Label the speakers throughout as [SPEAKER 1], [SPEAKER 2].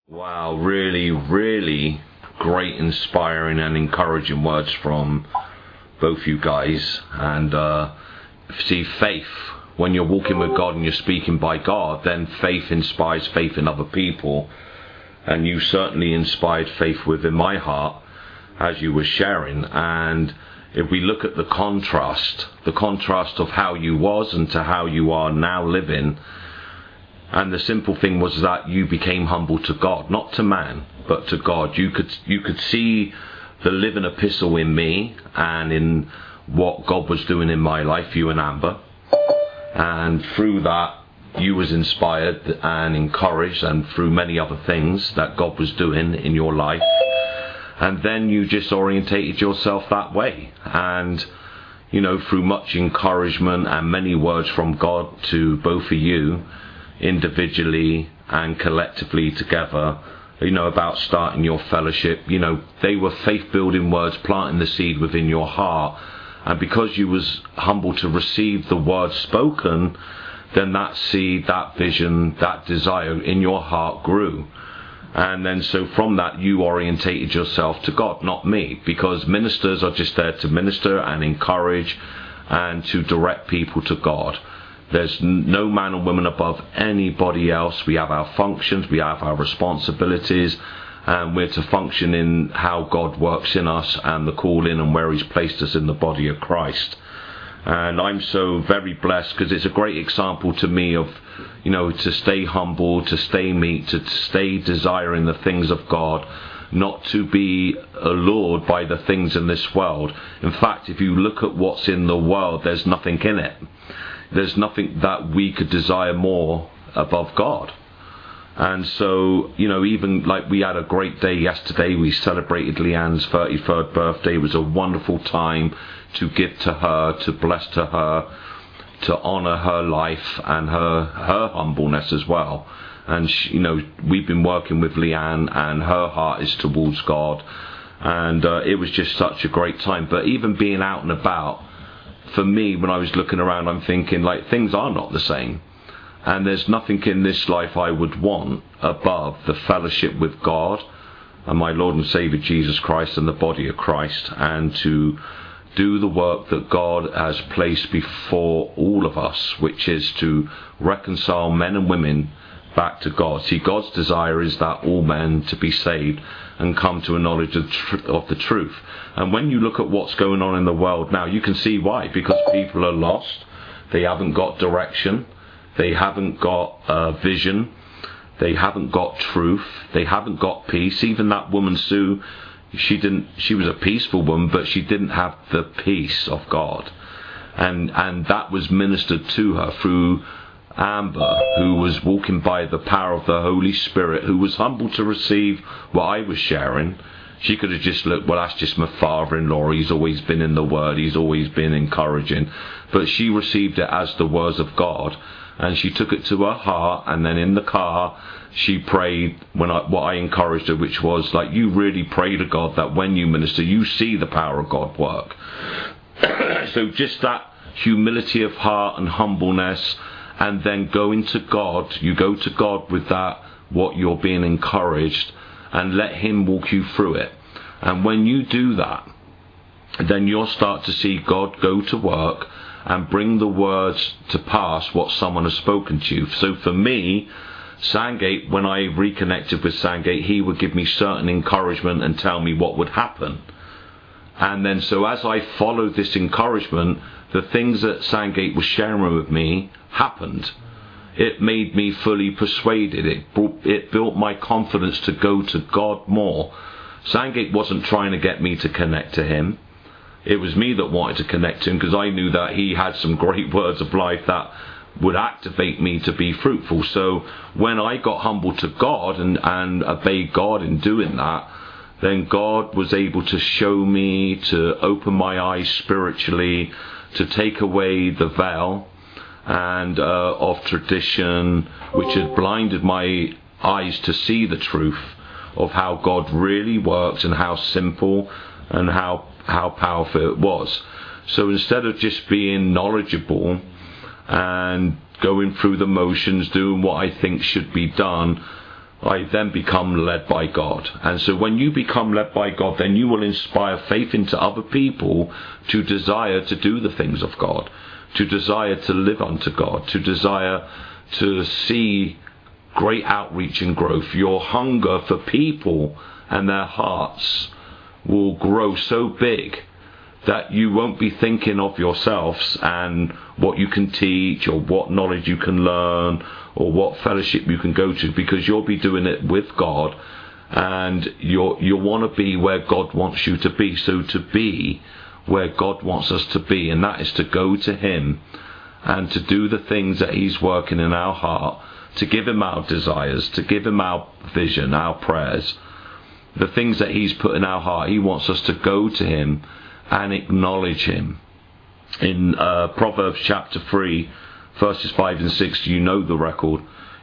[SPEAKER 1] Wow, really, really great, inspiring and encouraging words from both you guys. And see, faith, when you're walking with God and you're speaking by God, then faith inspires faith in other people. And you certainly inspired faith within my heart as you were sharing. And if we look at the contrast of how you was and to how you are now living, and the simple thing was that you became humble to God, not to man, but to God. You could see the living epistle in me and in what God was doing in my life, you and Amber. And through that, you was inspired and encouraged, and through many other things that God was doing in your life. And then you just orientated yourself that way. And, you know, through much encouragement and many words from God to both of you, individually and collectively together, you know, about starting your fellowship, you know, they were faith-building words, planting the seed within your heart. And because you was humble to receive the word spoken, then that seed, that vision, that desire in your heart grew. And then so from that you orientated yourself to God, not me, because ministers are just there to minister and encourage and to direct people to God. There's no man or woman above anybody else. We have our functions, we have our responsibilities, and we're to function in how God works in us and the calling and where He's placed us in the body of Christ. And I'm so very blessed because it's a great example to me of, you know, to stay humble, to stay meek, to stay desiring the things of God, not to be allured by the things in this world. In fact, if you look at what's in the world, there's nothing in it. There's nothing that we could desire more above God. And so, you know, even like we had a great day yesterday. We celebrated Leanne's 33rd birthday. It was a wonderful time to give to her, to bless to her, to honour her life and her humbleness as well. And, you know, we've been working with Leanne and her heart is towards God. And it was just such a great time. But even being out and about, for me, when I was looking around, I'm thinking, like, things are not the same. And there's nothing in this life I would want above the fellowship with God and my Lord and Saviour Jesus Christ and the body of Christ, and to do the work that God has placed before all of us, which is to reconcile men and women back to God. See, God's desire is that all men to be saved and come to a knowledge of the truth. And when you look at what's going on in the world now, you can see why. Because people are lost. They haven't got direction. They haven't got vision. They haven't got truth. They haven't got peace. Even that woman Sue, she was a peaceful woman, but she didn't have the peace of God. And that was ministered to her through Amber, who was walking by the power of the Holy Spirit, who was humble to receive what I was sharing. She could have just looked, well, that's just my father-in-law. He's always been in the Word. He's always been encouraging. But she received it as the words of God, and she took it to her heart. And then in the car, she prayed what I encouraged her, which was like, you really pray to God that when you minister, you see the power of God work. So just that humility of heart and humbleness. And then going to God, you go to God with that, what you're being encouraged, and let Him walk you through it. And when you do that, then you'll start to see God go to work and bring the words to pass what someone has spoken to you. So for me, Sandgate, when I reconnected with Sandgate, he would give me certain encouragement and tell me what would happen. And then so as I followed this encouragement, the things that Sandgate was sharing with me happened. It made me fully persuaded. It built my confidence to go to God more. Sandgate wasn't trying to get me to connect to Him. It was me that wanted to connect to Him, because I knew that He had some great words of life that would activate me to be fruitful. So when I got humble to God and obeyed God in doing that, then God was able to show me, to open my eyes spiritually, to take away the veil and of tradition, which had blinded my eyes to see the truth of how God really works and how simple and how powerful it was. So instead of just being knowledgeable and going through the motions, doing what I think should be done, I then become led by God. And so when you become led by God, then you will inspire faith into other people to desire to do the things of God, to desire to live unto God, to desire to see great outreach and growth. Your hunger for people and their hearts will grow so big that you won't be thinking of yourselves and what you can teach or what knowledge you can learn or what fellowship you can go to, because you'll be doing it with God, and you'll want to be where God wants you to be. So to be where God wants us to be, and that is to go to Him and to do the things that He's working in our heart, to give Him our desires, to give Him our vision, our prayers, the things that He's put in our heart. He wants us to go to Him and acknowledge Him. In Proverbs chapter 3, verses 5 and 6, you know the record.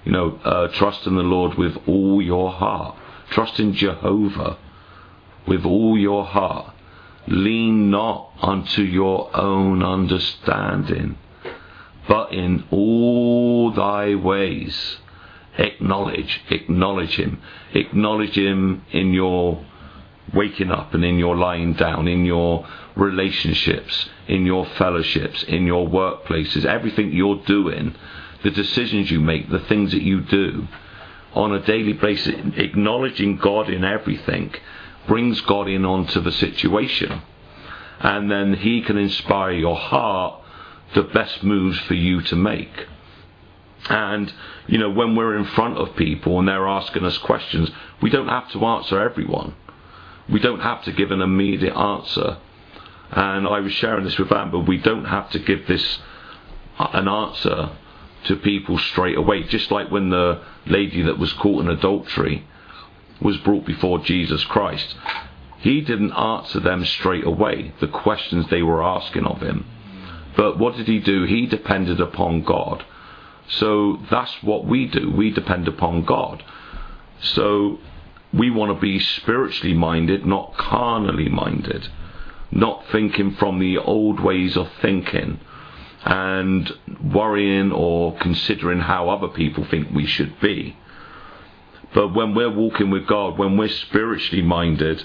[SPEAKER 1] Trust in the Lord with all your heart. Trust in Jehovah with all your heart. Lean not unto your own understanding, but in all thy ways acknowledge Him. Acknowledge Him in your waking up and in your lying down, in your relationships, in your fellowships, in your workplaces, everything you're doing, the decisions you make, the things that you do on a daily basis. Acknowledging God in everything brings God in onto the situation, and then He can inspire your heart the best moves for you to make. And when we're in front of people and they're asking us questions, we don't have to answer everyone. We don't have to give an immediate answer. And I was sharing this with Amber. We don't have to give an answer to people straight away. Just like when the lady that was caught in adultery was brought before Jesus Christ, He didn't answer them straight away, the questions they were asking of Him. But what did He do? He depended upon God. So that's what we do. We depend upon God. So we want to be spiritually minded, not carnally minded, not thinking from the old ways of thinking and worrying or considering how other people think we should be. But when we're walking with God, when we're spiritually minded,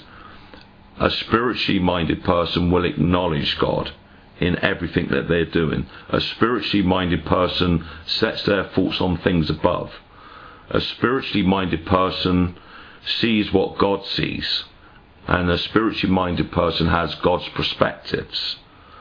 [SPEAKER 1] a spiritually minded person will acknowledge God in everything that they're doing. A spiritually minded person sets their thoughts on things above. A spiritually minded person sees what God sees, and a spiritually minded person has God's perspectives.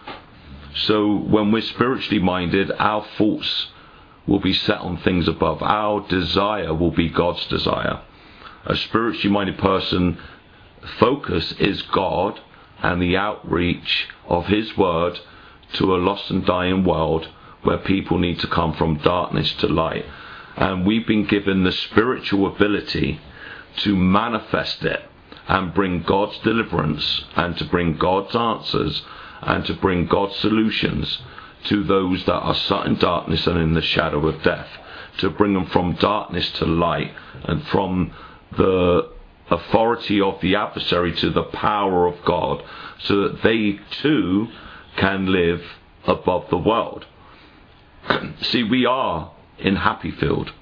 [SPEAKER 1] So when we're spiritually minded, our thoughts will be set on things above. Our desire will be God's desire. A spiritually minded person, focus is God and the outreach of His word to a lost and dying world where people need to come from darkness to light. And we've been given the spiritual ability to manifest it and bring God's deliverance and to bring God's answers and to bring God's solutions to those that are sat in darkness and in the shadow of death, to bring them from darkness to light and from the authority of the adversary to the power of God, so that they too can live above the world. See, we are in Happyville.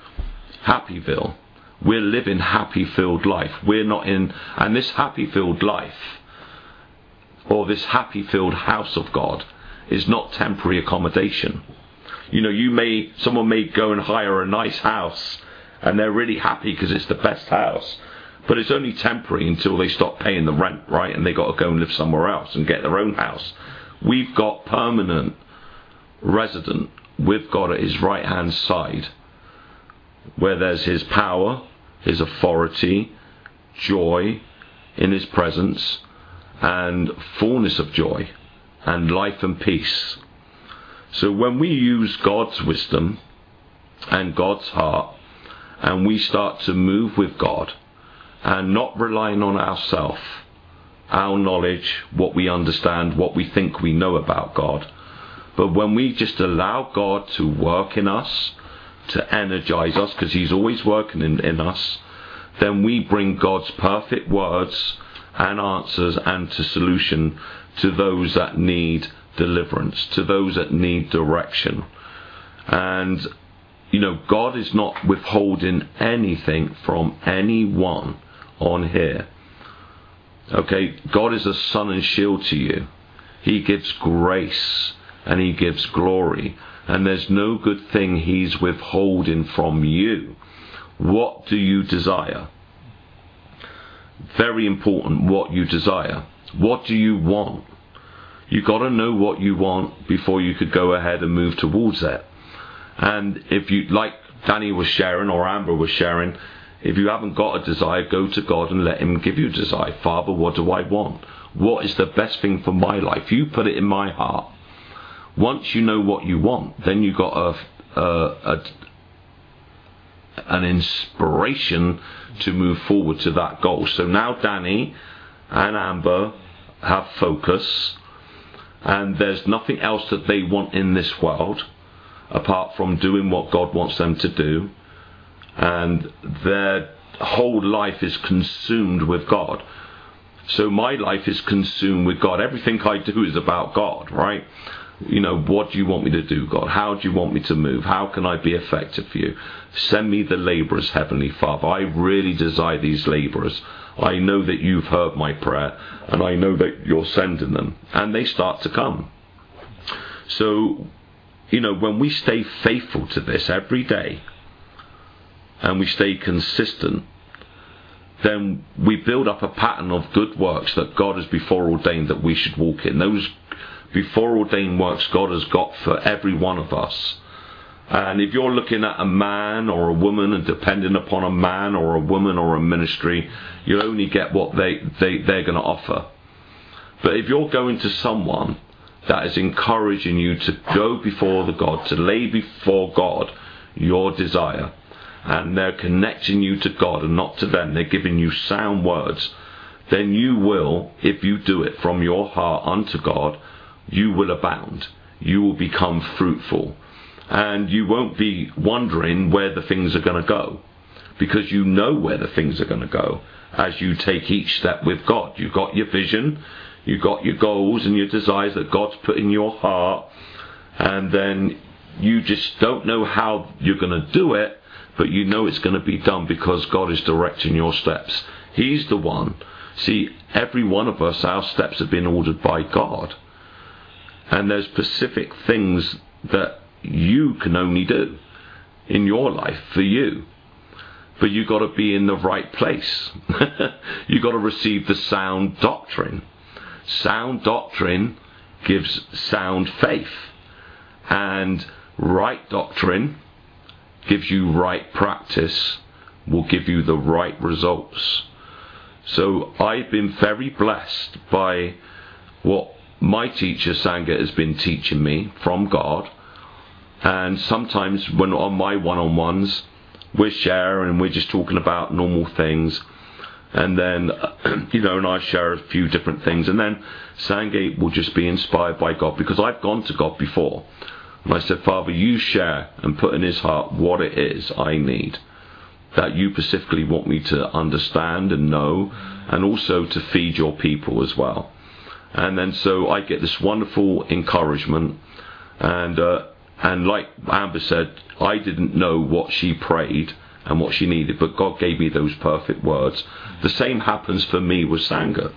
[SPEAKER 1] We're living happy-filled life. We're not in, and this happy-filled life, or this happy-filled house of God, is not temporary accommodation. Someone may go and hire a nice house, and they're really happy because it's the best house, but it's only temporary until they stop paying the rent, right? And they got to go and live somewhere else and get their own house. We've got permanent resident with God at His right-hand side, where there's His power, His authority, joy in His presence, and fullness of joy, and life and peace. So when we use God's wisdom and God's heart, and we start to move with God, and not relying on ourselves, our knowledge, what we understand, what we think we know about God, but when we just allow God to work in us, to energize us, because He's always working in us, then we bring God's perfect words and answers and to solution to those that need deliverance, to those that need direction. And God is not withholding anything from anyone on here. Okay, God is a sun and shield to you. He gives grace and He gives glory, and there's no good thing He's withholding from you. What do you desire? Very important, what you desire. What do you want? You've got to know what you want before you could go ahead and move towards it. And if you, like Danny was sharing or Amber was sharing, if you haven't got a desire, go to God and let Him give you a desire. Father, what do I want? What is the best thing for my life? You put it in my heart. Once you know what you want, then you've got an inspiration to move forward to that goal. So now Danny and Amber have focus, and there's nothing else that they want in this world apart from doing what God wants them to do, and their whole life is consumed with God. So my life is consumed with God. Everything I do is about God, right? What do you want me to do, God? How do you want me to move? How can I be effective for you? Send me the labourers, Heavenly Father. I really desire these labourers. I know that you've heard my prayer, and I know that you're sending them. And they start to come. So, when we stay faithful to this every day, and we stay consistent, then we build up a pattern of good works that God has before ordained that we should walk in. Those before ordained works God has got for every one of us. And if you're looking at a man or a woman and depending upon a man or a woman or a ministry, you'll only get what they're going to offer. But if you're going to someone that is encouraging you to go before the God, to lay before God your desire, and they're connecting you to God and not to them, they're giving you sound words, then you will, if you do it from your heart unto God, you will abound. You will become fruitful. And you won't be wondering where the things are going to go, because you know where the things are going to go as you take each step with God. You've got your vision, you've got your goals and your desires that God's put in your heart, and then you just don't know how you're going to do it, but you know it's going to be done because God is directing your steps. He's the one. See, every one of us, our steps have been ordered by God. And there's specific things that you can only do in your life for you. But you've got to be in the right place. You've got to receive the sound doctrine. Sound doctrine gives sound faith. And right doctrine gives you right practice, will give you the right results. So I've been very blessed by what my teacher Sangha has been teaching me from God. And sometimes when on my one-on-ones, we're sharing and we're just talking about normal things, and then and I share a few different things, and then Sangha will just be inspired by God, because I've gone to God before and I said, Father, you share and put in his heart what it is I need, that you specifically want me to understand and know, and also to feed your people as well. And then so I get this wonderful encouragement, and like Amber said, I didn't know what she prayed and what she needed, but God gave me those perfect words. The same happens for me with Sangha.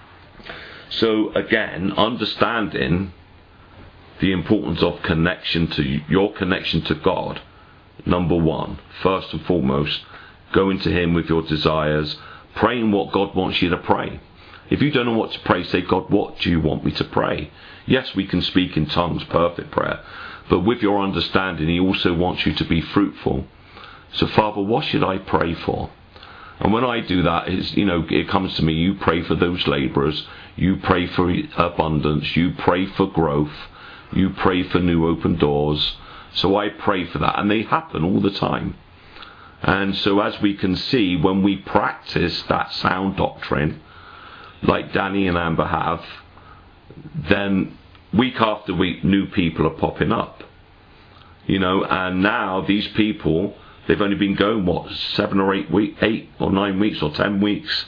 [SPEAKER 1] So again, understanding the importance of connection to your connection to God. Number one, first and foremost, going to him with your desires, praying what God wants you to pray. If you don't know what to pray, say, God, what do you want me to pray? Yes, we can speak in tongues, perfect prayer. But with your understanding, he also wants you to be fruitful. So, Father, what should I pray for? And when I do that, it comes to me, you pray for those labourers, you pray for abundance, you pray for growth, you pray for new open doors. So I pray for that, and they happen all the time. And so as we can see, when we practice that sound doctrine, like Danny and Amber have, then week after week new people are popping up. And now these people, they've only been going 7 or 8 weeks, 8 or 9 weeks or 10 weeks.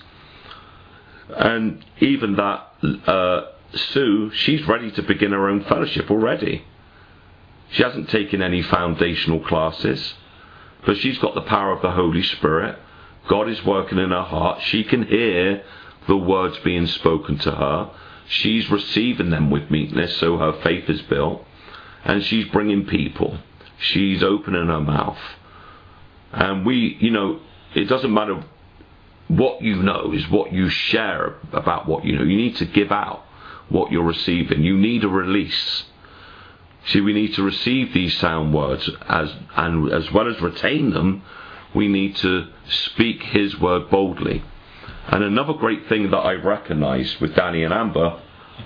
[SPEAKER 1] And even that Sue, she's ready to begin her own fellowship already. She hasn't taken any foundational classes, but she's got the power of the Holy Spirit. God is working in her heart. She can hear the words being spoken to her. She's receiving them with meekness, so her faith is built. And she's bringing people. She's opening her mouth. And it doesn't matter what you know, is what you share about what you know. You need to give out what you're receiving. You need a release. See, we need to receive these sound words, and as well as retain them, we need to speak His word boldly. And another great thing that I recognise with Danny and Amber,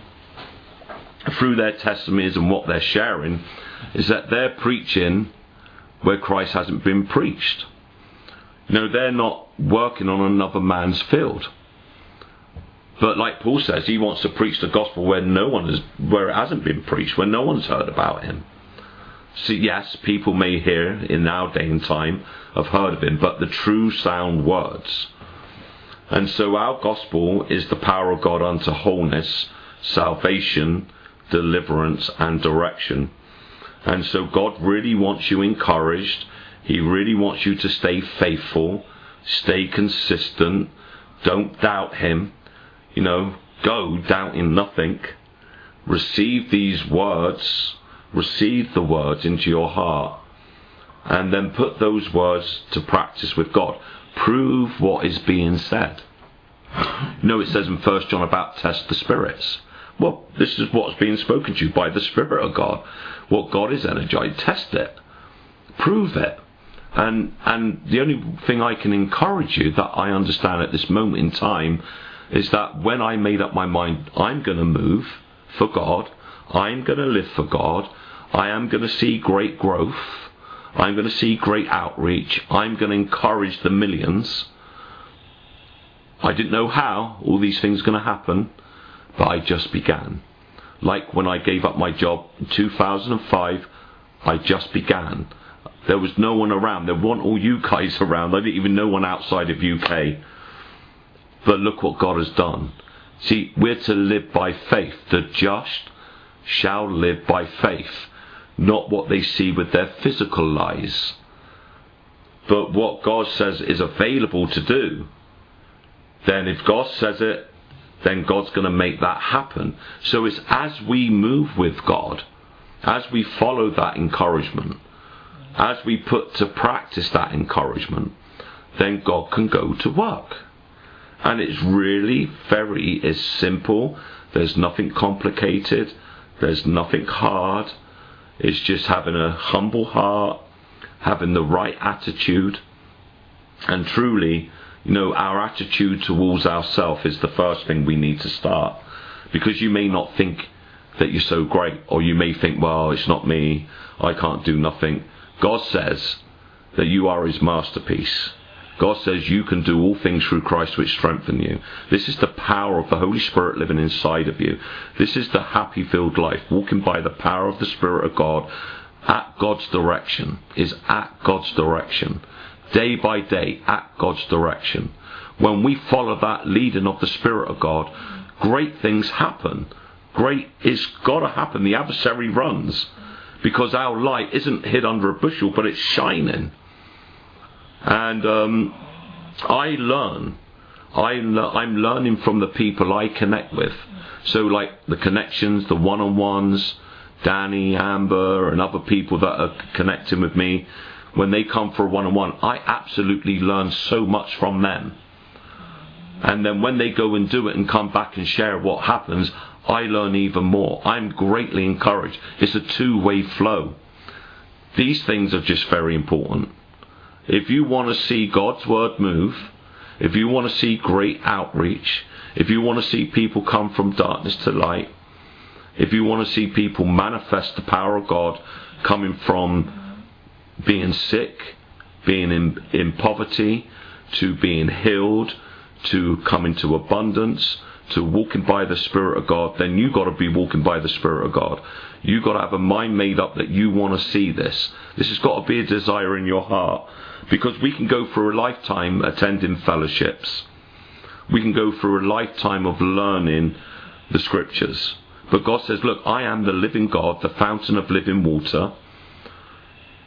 [SPEAKER 1] through their testimonies and what they're sharing, is that they're preaching where Christ hasn't been preached. They're not working on another man's field. But like Paul says, he wants to preach the gospel where it hasn't been preached, where no one's heard about him. So yes, people may hear in our day and time have heard of him, but the true sound words. And so our gospel is the power of God unto wholeness, salvation, deliverance, and direction. And so God really wants you encouraged. He really wants you to stay faithful, stay consistent, don't doubt Him. Go doubting nothing. Receive these words, receive the words into your heart, and then put those words to practice with God. Prove what is being said. It says in 1 John about test the spirits. Well, this is what's being spoken to you by the Spirit of God. What God is energized, test it. Prove it. And the only thing I can encourage you, that I understand at this moment in time, is that when I made up my mind, I'm going to move for God, I'm going to live for God, I am going to see great growth, I'm going to see great outreach, I'm going to encourage the millions. I didn't know how all these things are going to happen, but I just began. Like when I gave up my job in 2005, I just began. There was no one around. There weren't all you guys around. I didn't even know one outside of UK. But look what God has done. See, we're to live by faith. The just shall live by faith, not what they see with their physical eyes, but what God says is available to do. Then if God says it, then God's going to make that happen. So it's as we move with God, as we follow that encouragement, as we put to practice that encouragement, then God can go to work. And it's really it's simple. There's nothing complicated. There's nothing hard. It's just having a humble heart, having the right attitude. And truly, our attitude towards ourselves is the first thing we need to start. Because you may not think that you're so great, or you may think, well, it's not me, I can't do nothing. God says that you are His masterpiece. God says you can do all things through Christ which strengthen you. This is the power of the Holy Spirit living inside of you. This is the happy-filled life, walking by the power of the Spirit of God at God's direction, is at God's direction. Day by day, at God's direction. When we follow that leading of the Spirit of God, great things happen. It's got to happen. The adversary runs, because our light isn't hid under a bushel, but it's shining. And I'm learning from the people I connect with. So like the connections, the one-on-ones, Danny, Amber, and other people that are connecting with me, when they come for a one-on-one, I absolutely learn so much from them. And then when they go and do it and come back and share what happens, I learn even more. I'm greatly encouraged. It's a two-way flow. These things are just very important. If you want to see God's word move, if you want to see great outreach, if you want to see people come from darkness to light, if you want to see people manifest the power of God, coming from being sick, being in poverty, to being healed, to coming to abundance, to walking by the Spirit of God, then you got to be walking by the Spirit of God. You got to have a mind made up that you want to see this. This has got to be a desire in your heart, because we can go through a lifetime attending fellowships. We can go through a lifetime of learning the Scriptures. But God says, look, I am the living God, the fountain of living water.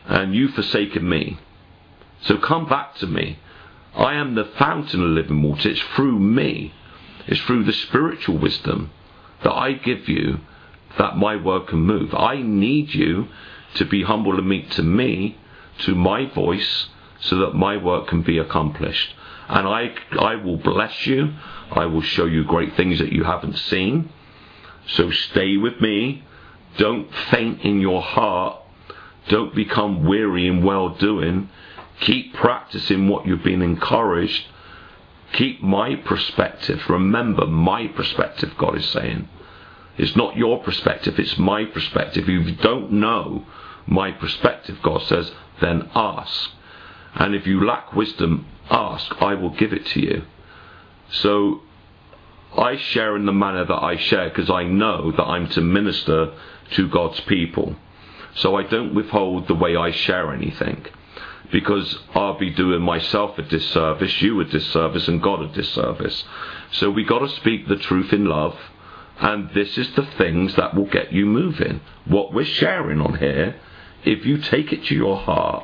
[SPEAKER 1] and you've forsaken me. So come back to me. I am the fountain of living water. It's through me. It's through the spiritual wisdom that I give you that my word can move. I need you to be humble and meek to me, to my voice, so that my work can be accomplished. And I will bless you. I will show you great things that you haven't seen. So stay with me. Don't faint in your heart. Don't become weary in well-doing. Keep practicing what you've been encouraged. Keep my perspective. Remember my perspective, God is saying. It's not your perspective, it's my perspective. If you don't know my perspective, God says, then ask. And if you lack wisdom, ask, I will give it to you. So I share in the manner that I share because I know that I'm to minister to God's people. So I don't withhold the way I share anything, because I'll be doing myself a disservice, you a disservice, and God a disservice. So we got to speak the truth in love, and this is the things that will get you moving. What we're sharing on here, if you take it to your heart,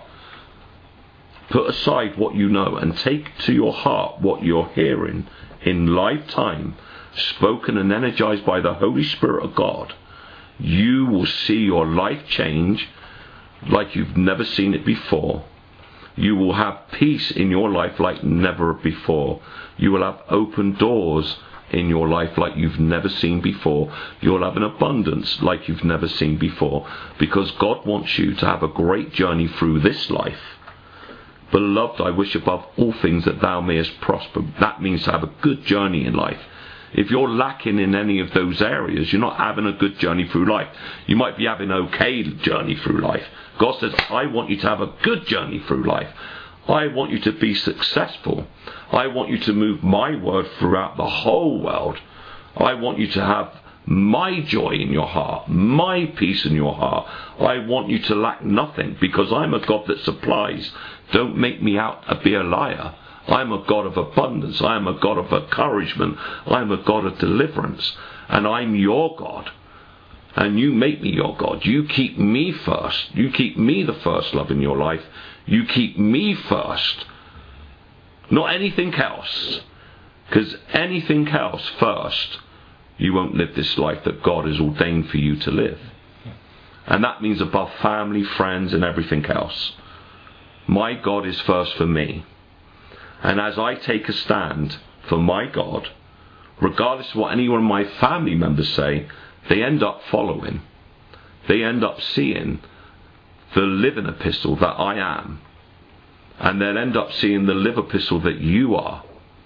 [SPEAKER 1] put aside what you know and take to your heart what you're hearing in live time, spoken and energized by the Holy Spirit of God, you will see your life change like you've never seen it before. You will have peace in your life like never before. You will have open doors in your life like you've never seen before. You'll have an abundance like you've never seen before, because God wants you to have a great journey through this life. Beloved, I wish above all things that thou mayest prosper. That means to have a good journey in life. If you're lacking in any of those areas, you're not having a good journey through life. You might be having an okay journey through life. God says, I want you to have a good journey through life. I want you to be successful. I want you to move my word throughout the whole world. I want you to have my joy in your heart, my peace in your heart. I want you to lack nothing, because I'm a God that supplies. Don't make me out to be a liar. I'm a God of abundance. I am a God of encouragement. I am a God of deliverance. And I'm your God. And you make me your God. You keep me first. You keep me the first love in your life. You keep me first. Not anything else. Because anything else first, you won't live this life that God has ordained for you to live. And that means above family, friends, and everything else. My God is first for me. And as I take a stand for my God, regardless of what any one of my family members say, they end up following. They end up seeing the living epistle that I am. And they'll end up seeing the live epistle that you are.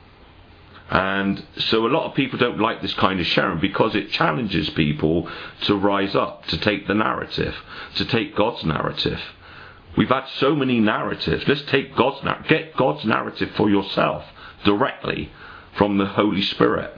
[SPEAKER 1] And so a lot of people don't like this kind of sharing, because it challenges people to rise up, to take the narrative, to take God's narrative. We've had so many narratives. Let's take God's narrative. Get God's narrative for yourself directly from the Holy Spirit.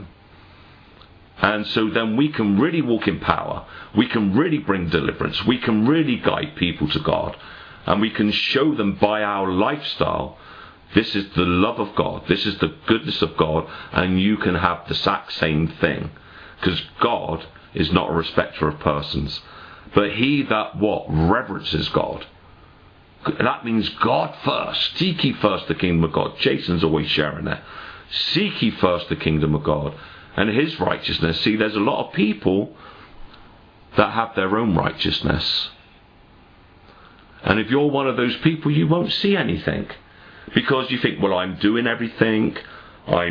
[SPEAKER 1] And so then we can really walk in power. We can really bring deliverance. We can really guide people to God. And we can show them by our lifestyle, this is the love of God. This is the goodness of God. And you can have the exact same thing. Because God is not a respecter of persons. But he that what? Reverences God. That means God first. Seek ye first the kingdom of God. Jason's always sharing that. Seek ye first the kingdom of God and his righteousness. See, there's a lot of people that have their own righteousness. And if you're one of those people, you won't see anything. Because you think, well, I'm doing everything. I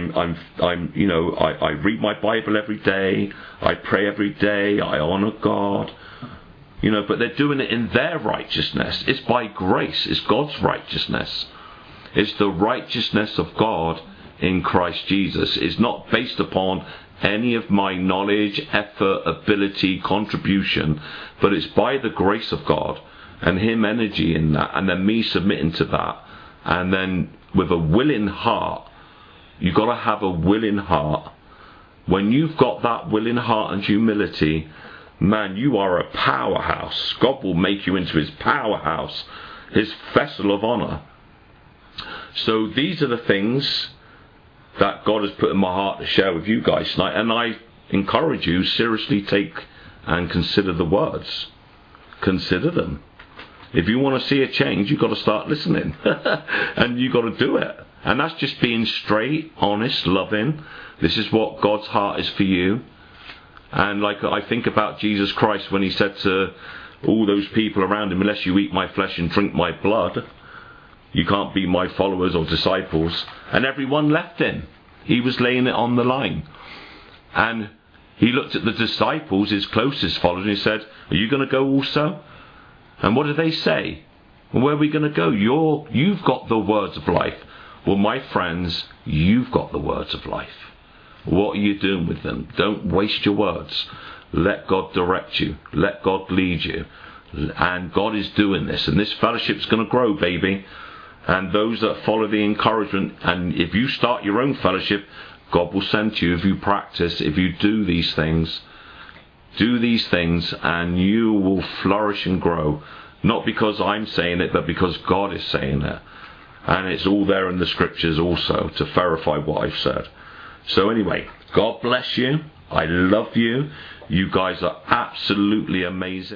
[SPEAKER 1] read my Bible every day. I pray every day. I honor God. But they're doing it in their righteousness. It's by grace. It's God's righteousness. It's the righteousness of God in Christ Jesus. It's not based upon any of my knowledge, effort, ability, contribution, but it's by the grace of God and him energy in that, and then me submitting to that, and then with a willing heart. You've got to have a willing heart. When you've got that willing heart and humility, man, you are a powerhouse. God will make you into his powerhouse, his vessel of honor. So these are the things that God has put in my heart to share with you guys tonight. And I encourage you, seriously take and consider the words. Consider them. If you want to see a change, you've got to start listening. And you've got to do it. And that's just being straight, honest, loving. This is what God's heart is for you. And like I think about Jesus Christ when he said to all those people around him, unless you eat my flesh and drink my blood, you can't be my followers or disciples. And everyone left him. He was laying it on the line. And he looked at the disciples, his closest followers, and he said, are you going to go also? And what did they say? Well, where are we going to go? You've got the words of life. Well, my friends, you've got the words of life. What are you doing with them? Don't waste your words. Let God direct you. Let God lead you. And God is doing this. And this fellowship's going to grow, baby. And those that follow the encouragement, and if you start your own fellowship, God will send to you if you practice, if you do these things. Do these things and you will flourish and grow. Not because I'm saying it, but because God is saying it. And it's all there in the scriptures also to verify what I've said. So anyway, God bless you. I love you. You guys are absolutely amazing.